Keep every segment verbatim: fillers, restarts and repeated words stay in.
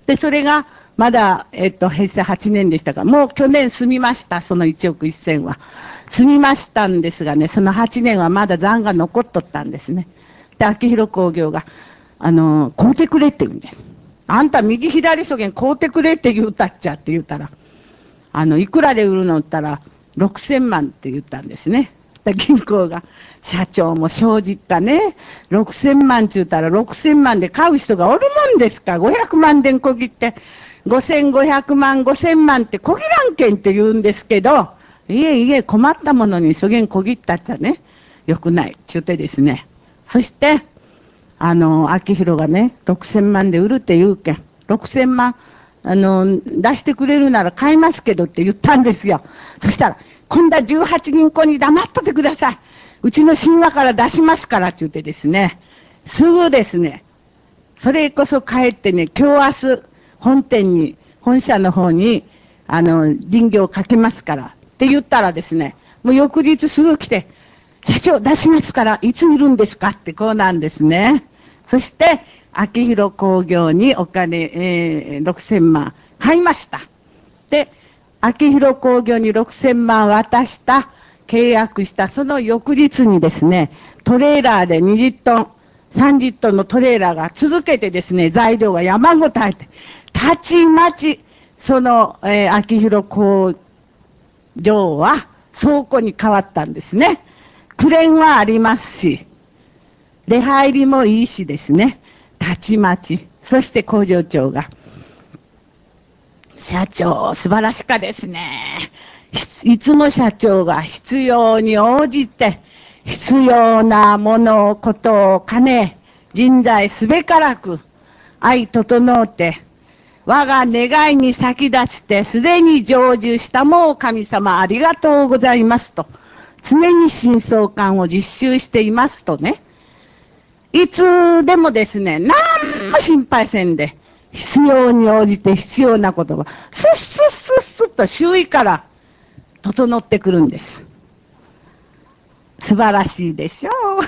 で、それが、まだ、えっと、平成はちねんでしたから、もう去年済みました、そのいちおくせんは。済みましたんですがね、そのはちねんはまだ残が残っとったんですね。で、秋広工業が、あのー、買うてくれって言うんです。あんた右左そげん買うてくれって言うたっちゃって言うたら、あの、いくらで売るのって言ったら、ろくせんまんって言ったんですね。で銀行が、社長も正直かね、ろくせんまんって言ったらろくせんまんで買う人がおるもんですか。ごひゃくまんでんこぎって、ごせんごひゃくまん、ごせんまんってこぎらんけんって言うんですけど、いえいえ、困ったものにそげんこぎったっちゃね、よくない、ちゅうてですね。そして、あの、秋広がね、ろくせんまんで売るって言うけん、ろくせんまん、あの、出してくれるなら買いますけどって言ったんですよ。そしたら、今度はじゅうはち銀行に黙っとってください。うちの神話から出しますからって言ってですね、すぐですね、それこそ帰ってね、今日明日、本店に、本社の方に、あの、林業をかけますからって言ったらですね、もう翌日すぐ来て、社長出しますから、いつ売るんですかってこうなんですね。そして、秋広工業にお金、えー、ろくせんまん買いました。で、秋広工業にろくせんまん渡した、契約したその翌日にですね、トレーラーでにじゅっトン、さんじゅっトンのトレーラーが続けてですね、材料が山ごたえて、たちまち、その、えー、秋広工場は倉庫に変わったんですね。クレーンはありますし、出入りもいいしですね、たちまち、そして工場長が、社長、素晴らしかですね。いつも社長が必要に応じて、必要なもの、ことを兼ね、人材すべからく、愛整うて、我が願いに先立ちて、すでに成就したもう神様ありがとうございますと、常に真相感を実習していますとね、いつでもですね、何も心配せんで、必要に応じて必要なことが、スッスッスッスッと周囲から整ってくるんです。素晴らしいでしょう。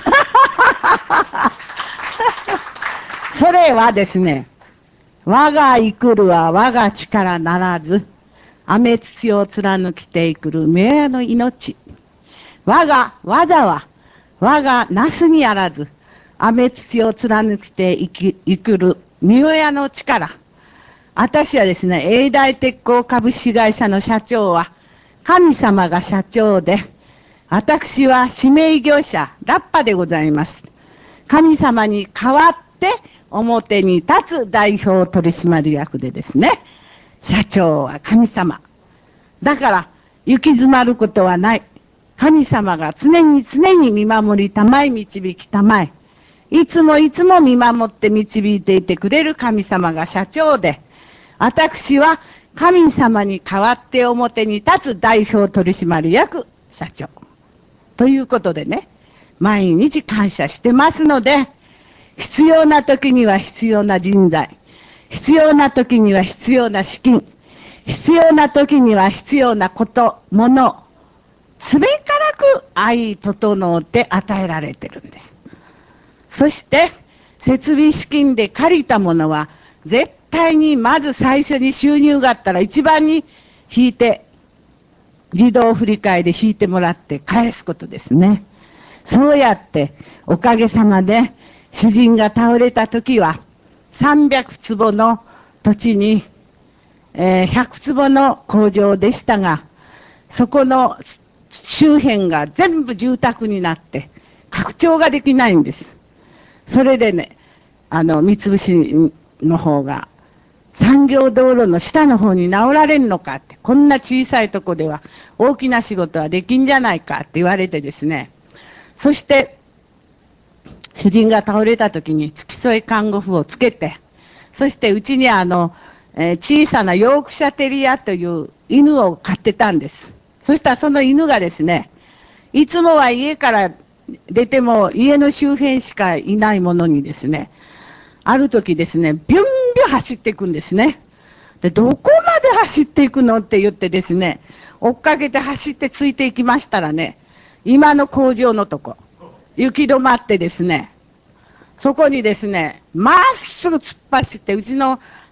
それはですね、我が生くるは我が力ならず、雨土を貫きていくる名屋の命。我が技は我がなすにあらず、雨土を貫きていき、いくる三親の力。私はですね、永大鉄工株式会社の社長は、神様が社長で、私は指名業者、ラッパでございます。神様に代わって表に立つ代表取締役でですね、社長は神様。だから、行き詰まることはない。神様が常に常に見守りたまえ、導きたまえ。いつもいつも見守って導いていてくれる神様が社長で、私は神様に代わって表に立つ代表取締役社長。ということでね、毎日感謝してますので、必要な時には必要な人材、必要な時には必要な資金、必要な時には必要なこと、もの、すべからく愛整って与えられてるんです。そして、設備資金で借りたものは、絶対にまず最初に収入があったら一番に引いて、自動振り替えで引いてもらって返すことですね。そうやって、おかげさまで、主人が倒れた時は、さんびゃくつぼの土地に、えー、ひゃくつぼの工場でしたが、そこの周辺が全部住宅になって、拡張ができないんです。それでね、あの、三菱の方が、産業道路の下の方に直られんのかって、こんな小さいとこでは大きな仕事はできんじゃないかって言われてですね、そして、主人が倒れた時に付き添い看護婦をつけて、そしてうちにあの、えー、小さなヨークシャテリアという犬を飼ってたんです。そしたらその犬がですね、いつもは家から出ても家の周辺しかいないものにですね、ある時ですね、ビュンビュン走っていくんですね。で、どこまで走っていくのって言ってですね、追っかけて走ってついていきましたらね、今の工場のとこ、行き止まってですね、そこにですね、まっすぐ突っ走って、うちの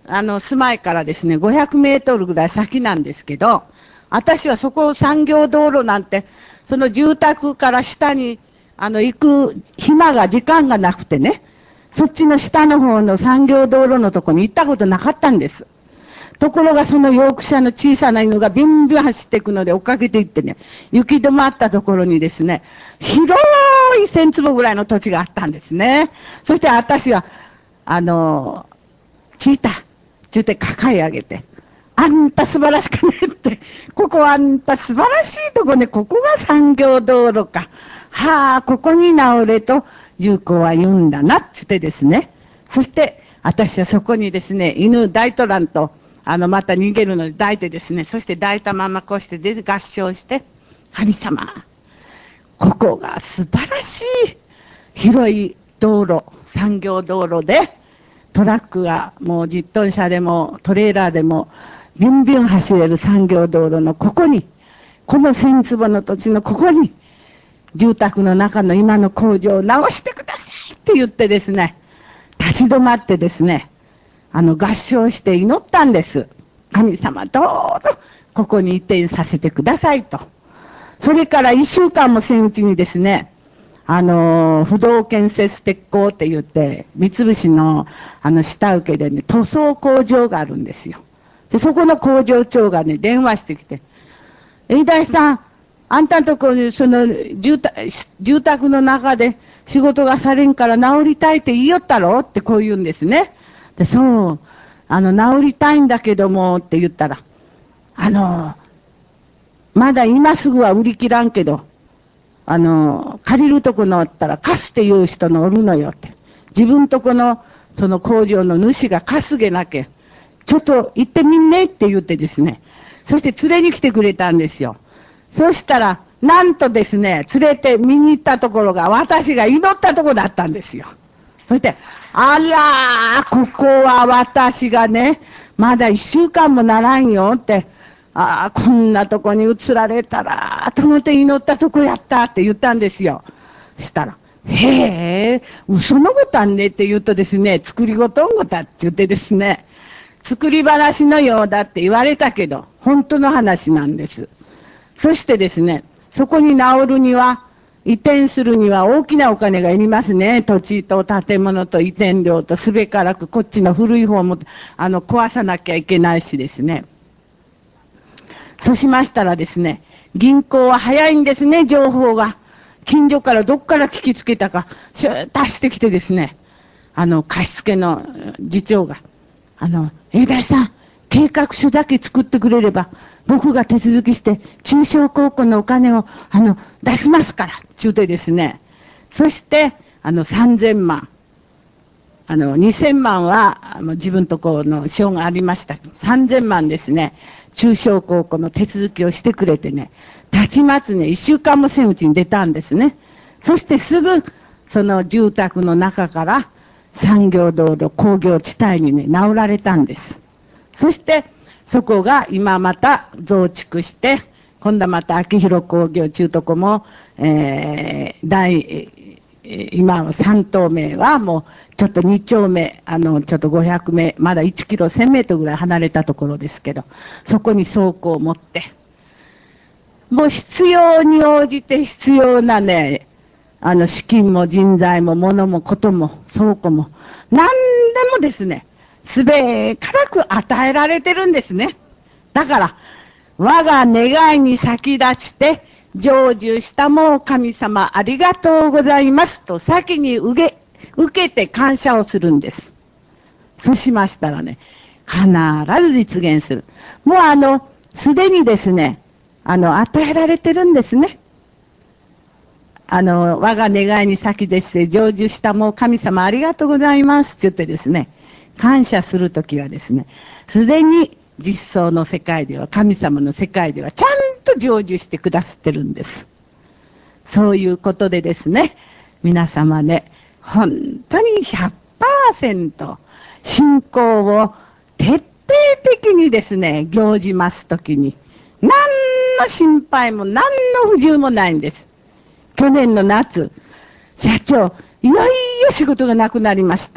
あの、住まいからですね、ごひゃくメートルぐらい先なんですけど、私はそこ産業道路なんて、その住宅から下に、あの、行く暇が、時間がなくてね、そっちの下の方の産業道路のとこに行ったことなかったんです。ところがそのヨークシャの小さな犬がビンビン走っていくので追っかけていってね、行き止まったところにですね、広い千坪ぐらいの土地があったんですね。そして私は、あの、チータ、ちゅうて抱え上げて、あんた素晴らしくねって、ここあんた素晴らしいとこね、ここが産業道路か。はあ、ここに直れと重工は言うんだな、つってですね。そして、私はそこにですね、犬抱いとらんと、あの、また逃げるので抱いてですね、そして抱いたままこうしてで合唱して、神様、ここが素晴らしい広い道路、産業道路で、トラックがもうじゅっトン車でもトレーラーでもビュンビュン走れる産業道路のここに、この千坪の土地のここに、住宅の中の今の工場を直してくださいって言ってですね、立ち止まってですね、あの合唱して祈ったんです。神様どうぞここに移転させてくださいと。それから一週間もせんうちにですね、あの、不動建設鉄工って言って、三菱のあの下請けでね、塗装工場があるんですよ。で、そこの工場長がね、電話してきて、飯田さん、あんたんとこにその住宅、住宅の中で仕事がされんから治りたいって言いよったろってこう言うんですね。で、そう、あの、治りたいんだけどもって言ったら、あの、まだ今すぐは売り切らんけど、あの、借りるとこのあったら貸すっていう人のおるのよって。自分とこの、その工場の主が貸すげなきゃ、ちょっと行ってみんねって言ってですね。そして連れに来てくれたんですよ。そしたら、なんとですね、連れて見に行ったところが私が祈ったところだったんですよ。そして、あらー、ここは私がね、まだ一週間もならんよって、ああ、こんなとこに移られたら、と思って祈ったとこやったって言ったんですよ。したら、へえ、嘘のごたんねって言うとですね、作りごとんごたって言ってですね、作り話のようだって言われたけど、本当の話なんです。そしてですね、そこに治るには、移転するには大きなお金がいりますね。土地と建物と移転料とすべからくこっちの古い方もあの壊さなきゃいけないしですね。そうしましたらですね、銀行は早いんですね、情報が。近所からどっから聞きつけたか、シューッとしてきてですね、あの、貸付の次長が、あの、永大さん、計画書だけ作ってくれれば、僕が手続きして、中小高校のお金を、あの、出しますから、ちゅうてですね。そして、あの、さんぜんまん。あの、にせんまんは、あの自分とこの賞がありました。さんぜんまんですね。中小高校の手続きをしてくれてね、たちまつね、いっしゅうかんもせんうちに出たんですね。そしてすぐ、その住宅の中から産業道路工業地帯にね、直られたんです。そして、そこが今また増築して、今度はまた秋広工業中とこも、えー、大、今はさん棟目はもうちょっとに丁目、あの、ちょっとごひゃくめ、まだいちキロせんメートルぐらい離れたところですけど、そこに倉庫を持って、もう必要に応じて必要なね、あの、資金も人材も物もことも倉庫も、何でもですね、すべからく与えられてるんですね。だから、我が願いに先立ちて、成就したもう神様ありがとうございますと先に受け、受けて感謝をするんです。そうしましたらね、必ず実現する。もうあの、すでにですね、あの、与えられてるんですね。あの、我が願いに先でして成就したもう神様ありがとうございますって言ってですね、感謝するときはですね、すでに実相の世界では、神様の世界ではちゃんと成就してくださってるんです。そういうことでですね、皆様ね、本当に ひゃくパーセント 信仰を徹底的にですね、行じますときに、何の心配も何の不自由もないんです。去年の夏、社長、いよいよ仕事がなくなりました。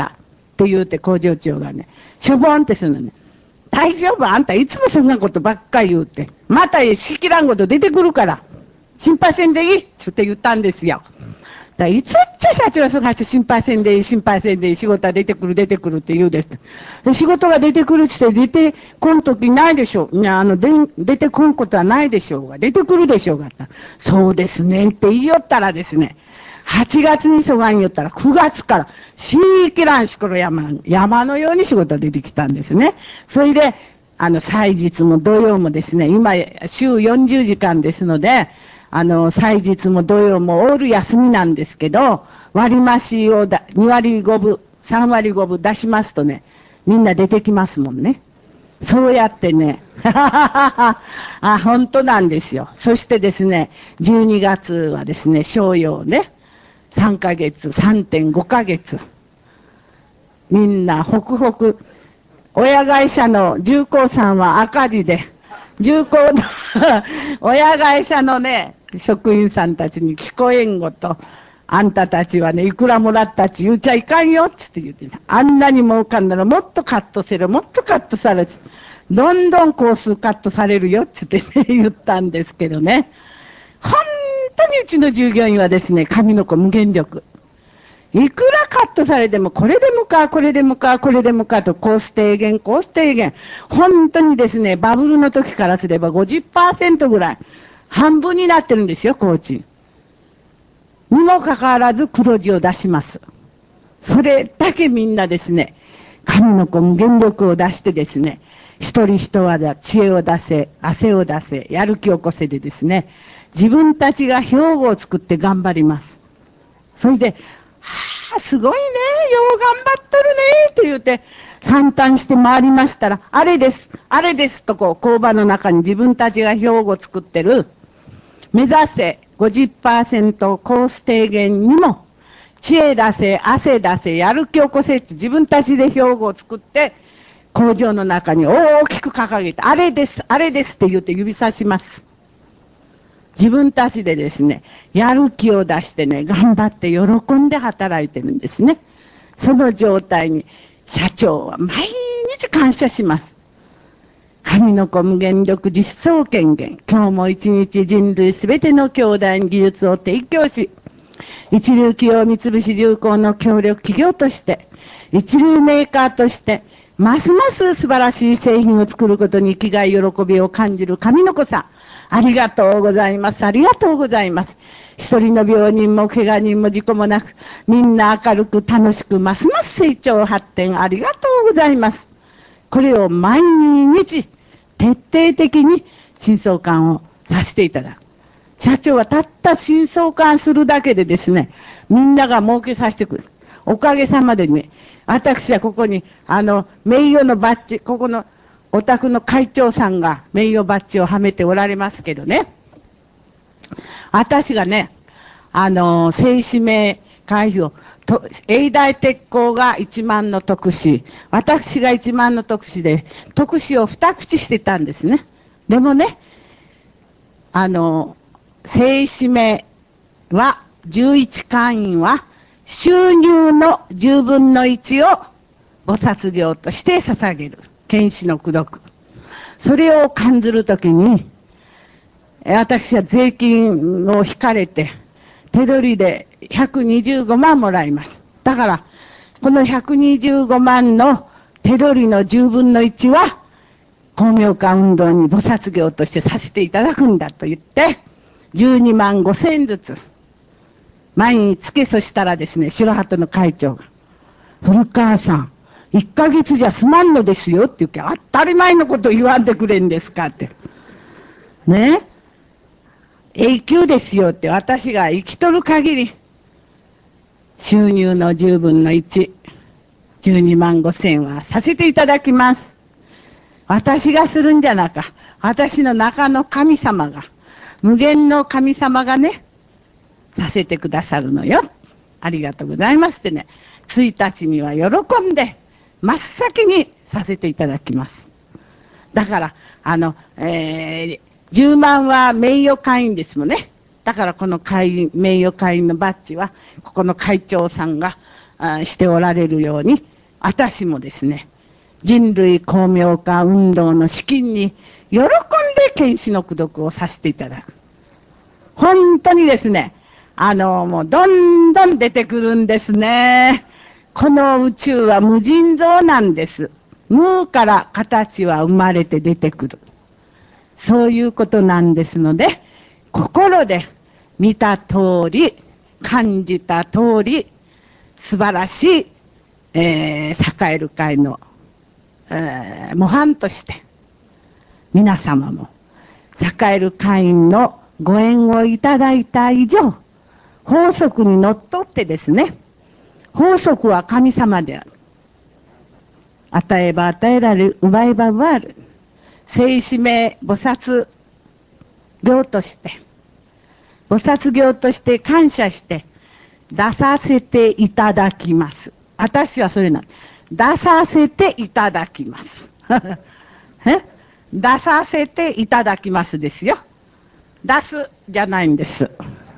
って言うて工場長がね、しょぼんってするのね。大丈夫あんたいつもそんなことばっかり言うて。またしきらんこと出てくるから。心配せんでいいって言ったんですよ。だいつっちゃ社長はそうやって心配せんでいい、心配せんでいい、仕事は出てくる、出てくるって言うです。で仕事が出てくるって出てこんときないでしょう。いや、あの、で出てこんことはないでしょうが、出てくるでしょうが。そうですねって言いよったらですね、はちがつにそがんよったらくがつから、しいきらんしこの山、山のように仕事が出てきたんですね。それで、あの、祭日も土曜もですね、今、週よんじゅうじかんですので、あの、祭日も土曜もオール休みなんですけど、割増をだにわりごぶ、さんわりごぶ出しますとね、みんな出てきますもんね。そうやってね、あ、本当なんですよ。そしてですね、じゅうにがつはですね、商用ね、さんかげつ、さんてんごかげつ。みんな、ホクホク。親会社の重工さんは赤字で、重工の親会社のね、職員さんたちに聞こえんごと、あんたたちはね、いくらもらったって言っちゃいかんよっつって言ってね、あんなに儲かんならもっとカットせろ、もっとカットされる。どんどん工数カットされるよっつってね、言ったんですけどね。本当にうちの従業員はですね、神の子無限力。いくらカットされても、これでもか、これでもか、これでもかと、コース低減、コース低減。本当にですね、バブルの時からすれば ごじゅっパーセント ぐらい、半分になってるんですよ、工賃。にもかかわらず黒字を出します。それだけみんなですね、神の子無限力を出してですね、一人一技、知恵を出せ、汗を出せ、やる気を起こせでですね、自分たちが標語を作って頑張ります。それで、はあ、すごいね、よう頑張っとるね、って言うて、惨憺して回りましたら、あれです、あれですとこう、工場の中に自分たちが標語を作ってる、目指せ ごじゅっパーセント コース低減にも、知恵出せ、汗出せ、やる気起こせって自分たちで標語を作って、工場の中に大きく掲げて、あれです、あれですって言って指さします。自分たちでですね、やる気を出してね、頑張って喜んで働いてるんですね。その状態に社長は毎日感謝します。神の子無限力実装権限。今日も一日人類すべての兄弟に技術を提供し、一流企業三菱重工の協力企業として、一流メーカーとして、ますます素晴らしい製品を作ることに生きがい喜びを感じる神の子さん。ありがとうございます。ありがとうございます。一人の病人も怪我人も事故もなく、みんな明るく楽しく、ますます成長発展ありがとうございます。これを毎日、徹底的に新相関をさせていただく。社長はたった新相関するだけでですね、みんなが儲けさせてくる。おかげさまでね、私はここに、あの、名誉のバッジ、ここの、お宅の会長さんが名誉バッジをはめておられますけどね。私がね、あの、正指名会費を、と永大鉄工がいちまんの特使、私がいちまんの特使で、特使を二口してたんですね。でもね、あの、正指名は、じゅういち会員は、収入のじゅうぶんのいちを菩薩業として捧げる。剣士の功徳。それを感ずるときに、私は税金を引かれて、手取りでひゃくにじゅうごまんもらいます。だから、このひゃくにじゅうごまんの手取りのじゅうぶんのいちは、光明化運動に菩薩業としてさせていただくんだと言って、じゅうにまんごせんずつ、毎日付けそしたらですね、白鳩の会長が、古川さん、いっかげつじゃ済まんのですよって言うけど、当たり前のこと言わんでくれんですかって。ね永久ですよって私が生きとる限り、収入のじゅうぶんのいち、じゅうにまんごせんはさせていただきます。私がするんじゃなか、私の中の神様が、無限の神様がね、させてくださるのよ。ありがとうございますってね、ついたちには喜んで、真っ先にさせていただきます。だから、あの、えー、じゅうまんは名誉会員ですもんね。だからこの会員、名誉会員のバッジは、ここの会長さんがあしておられるように、 私もですね、人類公明化運動の資金に喜んで原子の功徳をさせていただく。本当にですね、あの、もうどんどん出てくるんですね。この宇宙は無尽蔵なんです。無から形は生まれて出てくる。そういうことなんですので、心で見た通り、感じた通り、素晴らしい、えー、栄える会の、えー、模範として、皆様も、栄える会員のご縁をいただいた以上、法則にのっとってですね、法則は神様である。与えば与えられる、奪えば奪われる。聖使命菩薩業として、菩薩業として感謝して出させていただきます。私はそれなん出させていただきます。え出させていただきますですよ。出すじゃないんです。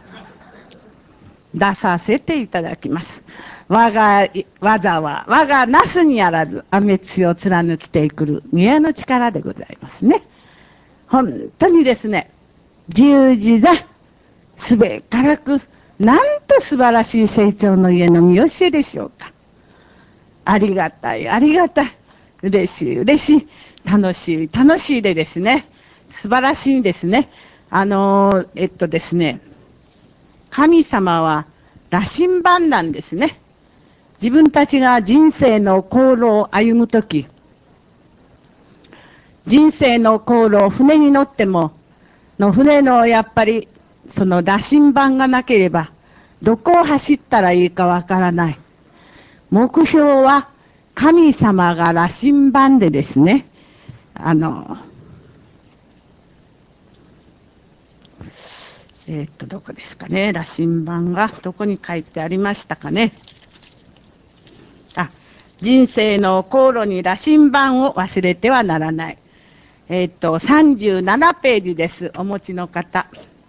出させていただきます。我が技は我がなすにあらず、雨強を貫きてくる見栄の力でございますね。本当にですね、十字座、すべからく、なんと素晴らしい成長の家の見教えでしょうか。ありがたい、ありがたい。嬉しい、嬉しい。楽しい、楽しいでですね、素晴らしいですね。あのー、えっとですね、神様は羅針盤なんですね。自分たちが人生の航路を歩むとき、人生の航路を船に乗っても、の船のやっぱりその羅針盤がなければ、どこを走ったらいいかわからない。目標は神様が羅針盤でですね、あの、えー、っと、どこですかね、羅針盤がどこに書いてありましたかね。あ、人生の航路に羅針盤を忘れてはならない。えー、っと、さんじゅうななページです。お持ちの方。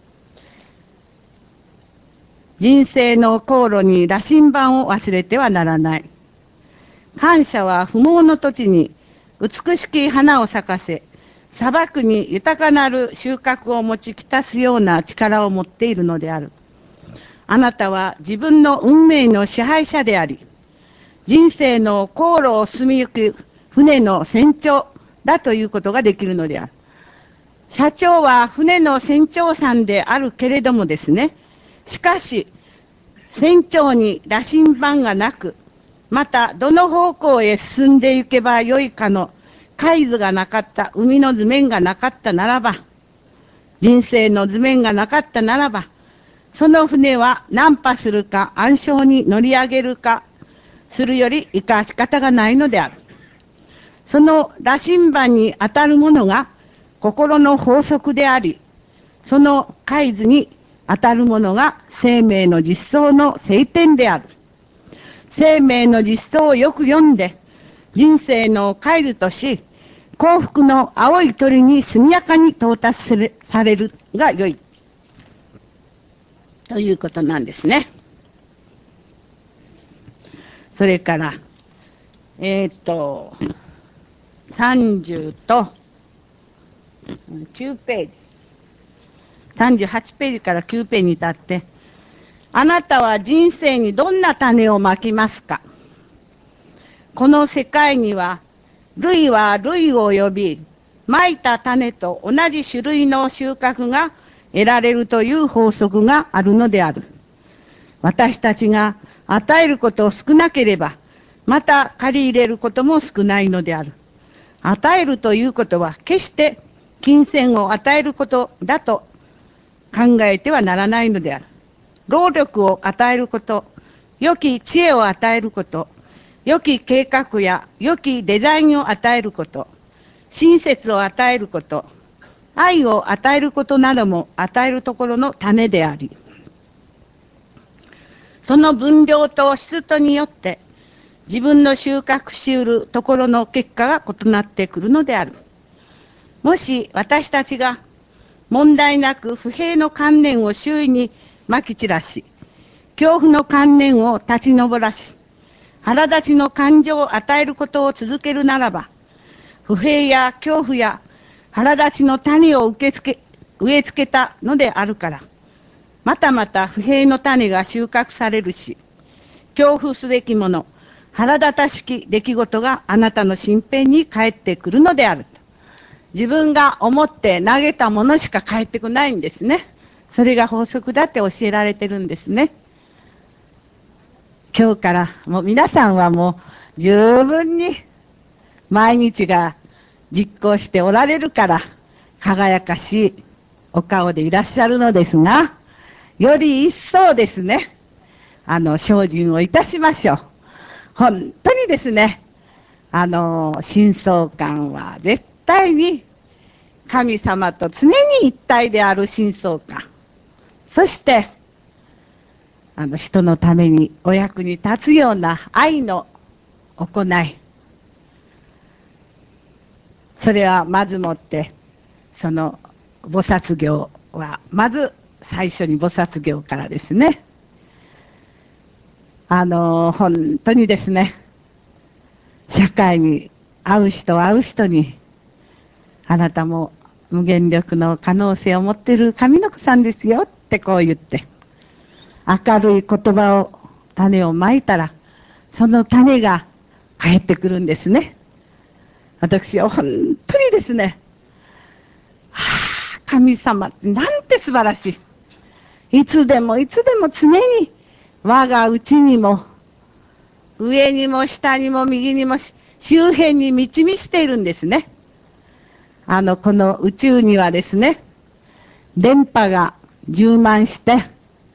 人生の航路に羅針盤を忘れてはならない。感謝は不毛の土地に美しき花を咲かせ、砂漠に豊かなる収穫を持ちきたすような力を持っているのである。あなたは自分の運命の支配者であり、人生の航路を進みゆく船の船長だということができるのである。社長は船の船長さんであるけれどもですね、しかし、船長に羅針盤がなく、またどの方向へ進んでいけばよいかの海図がなかった、海の図面がなかったならば、人生の図面がなかったならば、その船は難破するか暗礁に乗り上げるかするより生かし方がないのである。その羅針盤に当たるものが心の法則であり、その海図に当たるものが生命の実相の聖典である。生命の実相をよく読んで、人生の海図とし、幸福の青い鳥に速やかに到達するされるがよい。ということなんですね。それから、えー、っと、さんじゅうときゅうページ。さんじゅうはちページからきゅうページに至って、あなたは人生にどんな種をまきますか。この世界には、類は類を呼び、まいた種と同じ種類の収穫が得られるという法則があるのである。私たちが与えることを少なければ、また借り入れることも少ないのである。与えるということは決して金銭を与えることだと考えてはならないのである。労力を与えること、良き知恵を与えること、良き計画や良きデザインを与えること、親切を与えること、愛を与えることなども与えるところの種であり、その分量と質とによって自分の収穫し得るところの結果が異なってくるのである。もし私たちが問題なく不平の観念を周囲にまき散らし、恐怖の観念を立ち上らし、 腹立ちの感情を与えることを続けるならば、不平や恐怖や腹立ちの種を受け付け、植え付けたのであるから、またまた不平の種が収穫されるし、恐怖すべきもの、腹立たしき出来事があなたの身辺に返ってくるのであると。自分が思って投げたものしか返ってこないんですね。それが法則だって教えられてるんですね。今日からもう皆さんはもう十分に毎日が実行しておられるから輝かしいお顔でいらっしゃるのですが、より一層ですね、あの精進をいたしましょう。本当にですね、あの深層感は絶対に神様と常に一体である深層感、そしてあの人のためにお役に立つような愛の行い、それはまずもってその菩薩行はまず最初に菩薩行からですね。あの本当にですね、社会に会う人会う人に、あなたも無限力の可能性を持っている神の子さんですよってこう言って、明るい言葉を、種をまいたら、その種が返ってくるんですね。私は本当にですね、はあ、神様ってなんて素晴らしい。いつでもいつでも常に我が内にも、上にも下にも右にも周辺に満ち満ちているんですね。あの、この宇宙にはですね、電波が充満して、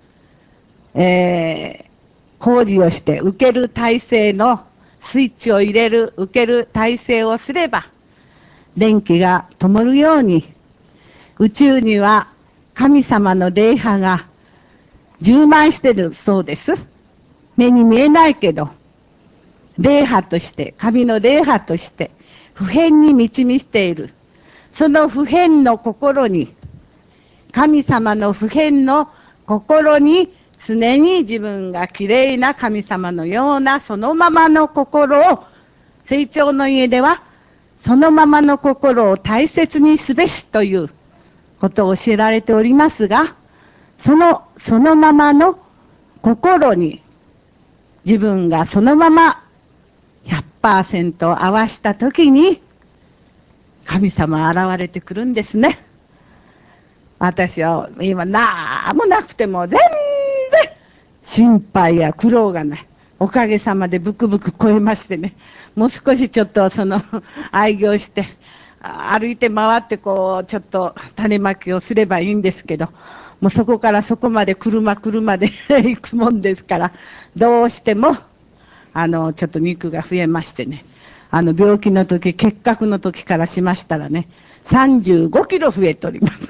えー、工事をして受ける体制のスイッチを入れる、受ける体制をすれば、電気が灯るように、宇宙には神様の霊波が充満しているそうです。目に見えないけど、霊波として、神の霊波として、普遍に満ち満ちている。その普遍の心に、神様の普遍の心に、常に自分がきれいな神様のようなそのままの心を、成長の家では、そのままの心を大切にすべしということを教えられておりますが、その、そのままの心に、自分がそのまま ひゃくパーセント 合わしたときに、神様は現れてくるんですね。私は今何もなくても全然心配や苦労がない。おかげさまでブクブク超えましてね。もう少しちょっとその愛行して歩いて回ってこうちょっと種まきをすればいいんですけど、もうそこからそこまで車車で行くもんですから、どうしてもあのちょっと肉が増えましてね。あの病気の時、結核の時からしましたらね、さんじゅうごキロ増えております。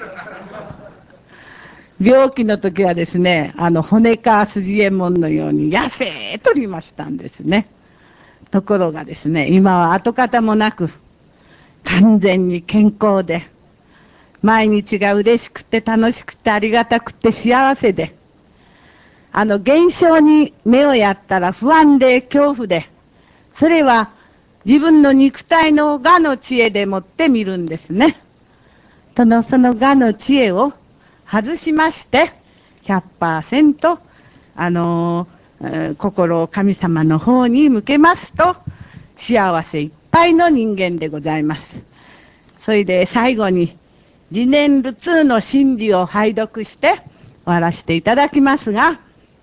病気の時はですね、あの骨か筋右衛門のように痩せとりましたんですね。ところがですね、今は跡形もなく完全に健康で、毎日が嬉しくて楽しくてありがたくて幸せで、あの現象に目をやったら不安で恐怖で、それは自分の肉体の我の知恵でもって見るんですね。そのその我の知恵を外しまして、ひゃくパーセント、あのー、心を神様の方に向けますと、幸せいっぱいの人間でございます。それで最後に、自念流通の真理を拝読して終わらせていただきますが、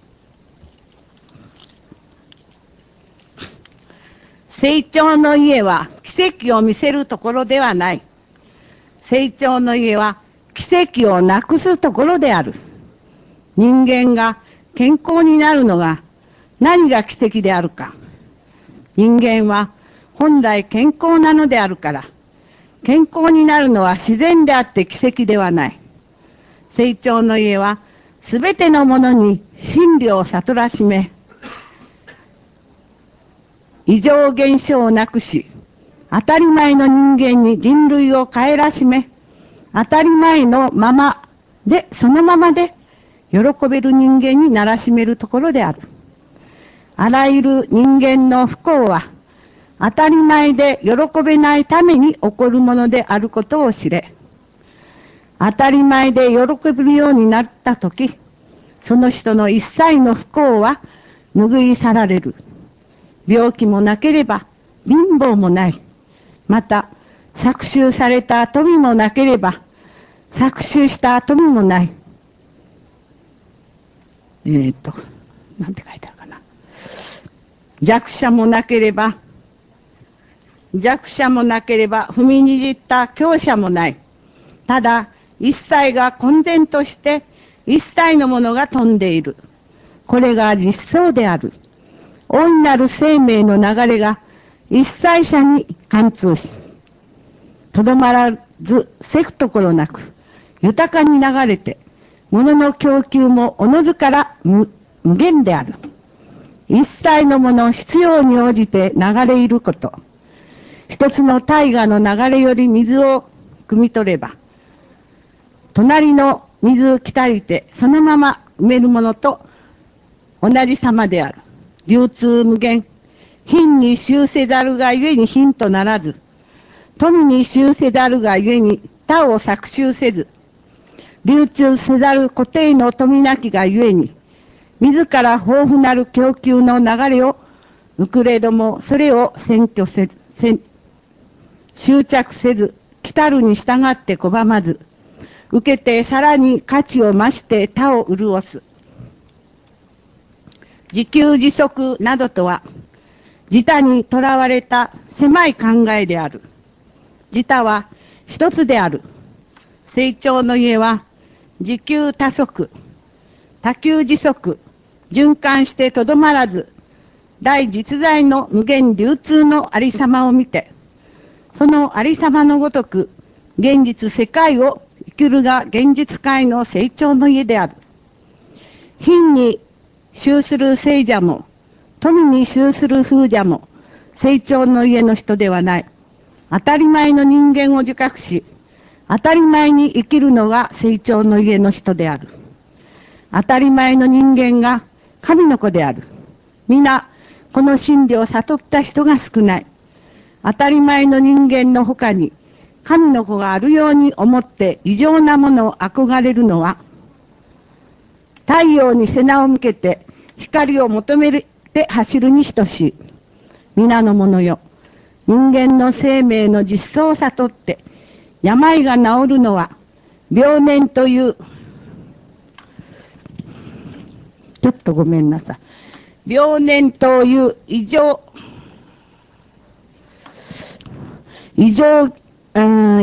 成長の家は奇跡を見せるところではない。成長の家は奇跡をなくすところである。人間が健康になるのが何が奇跡であるか。人間は本来健康なのであるから、健康になるのは自然であって奇跡ではない。成長の家はすべてのものに真理を悟らしめ、異常現象をなくし、当たり前の人間に人類を帰らしめ、当たり前のままで、そのままで喜べる人間にならしめるところである。 あらゆる人間の不幸は、当たり前で喜べないために起こるものであることを知れ。当たり前で喜べるようになったとき、その人の一切の不幸は拭い去られる。病気もなければ貧乏もない。また、搾取された富もなければ、搾取した富もない。えー、っと、なんて書いてあるかな。弱者もなければ、弱者もなければ、踏みにじった強者もない。ただ、一切が混然として、一切のものが飛んでいる。これが実相である。大いなる生命の流れが一切者に貫通し、とどまらずせくところなく、豊かに流れて、物の供給もおのずから無無限である。一切のもの必要に応じて流れいること。一つの大河の流れより水を汲み取れば、隣の水を来たりてそのまま埋めるものと同じ様である。流通無限。貧に収せざるがゆえに貧とならず、富に収せざるがゆえに他を搾取せず、流通せざる固定の富なきがゆえに、自ら豊富なる供給の流れを受くれども、それを占拠せず、せ執着せず、来たるに従って拒まず、受けてさらに価値を増して他を潤す。自給自足などとは、自他にとらわれた狭い考えである。自他は一つである。成長の家は、自給多足、多給自足、循環してとどまらず、大実在の無限流通のありさまを見て、そのありさまのごとく、現実世界を生きるが現実界の成長の家である。貧に収する聖者も、富に収する風者も、成長の家の人ではない。当たり前の人間を自覚し、当たり前に生きるのが成長の家の人である。当たり前の人間が神の子である。皆、この真理を悟った人が少ない。当たり前の人間の他に、神の子があるように思って異常なものを憧れるのは、太陽に背中を向けて光を求めて走るに等しい。皆の者よ、人間の生命の実相を悟って、病が治るのは、病年という、ちょっとごめんなさい。病年という異常、異常、うん、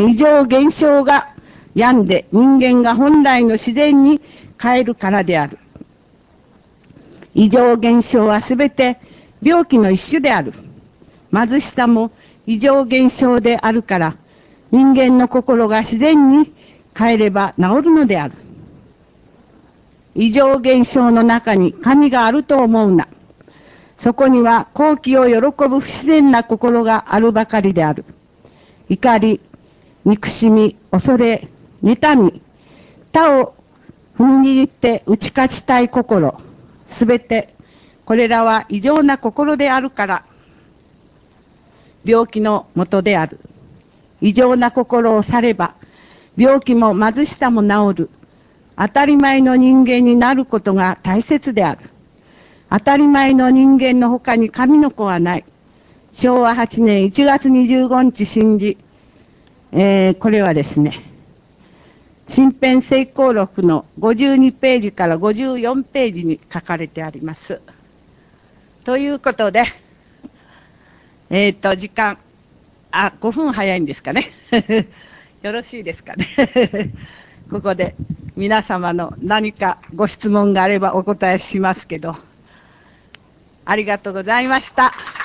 異常現象が病んで人間が本来の自然に変えるからである。異常現象はすべて病気の一種である。貧しさも異常現象であるから、人間の心が自然に変えれば治るのである。異常現象の中に神があると思うな。そこには好奇を喜ぶ不自然な心があるばかりである。怒り、憎しみ、恐れ、妬み、他を踏み握って打ち勝ちたい心、すべてこれらは異常な心であるから、病気のもとである。異常な心を去れば、病気も貧しさも治る。当たり前の人間になることが大切である。当たり前の人間の他に神の子はない。しょうわはちねんいちがつにじゅうごにち神事、えー、これはですね、新編成功録のごじゅうにページからごじゅうよんページに書かれてあります。ということで、えっと、時間、あ、ごふん早いんですかね。よろしいですかね。ここで皆様の何かご質問があればお答えしますけど、ありがとうございました。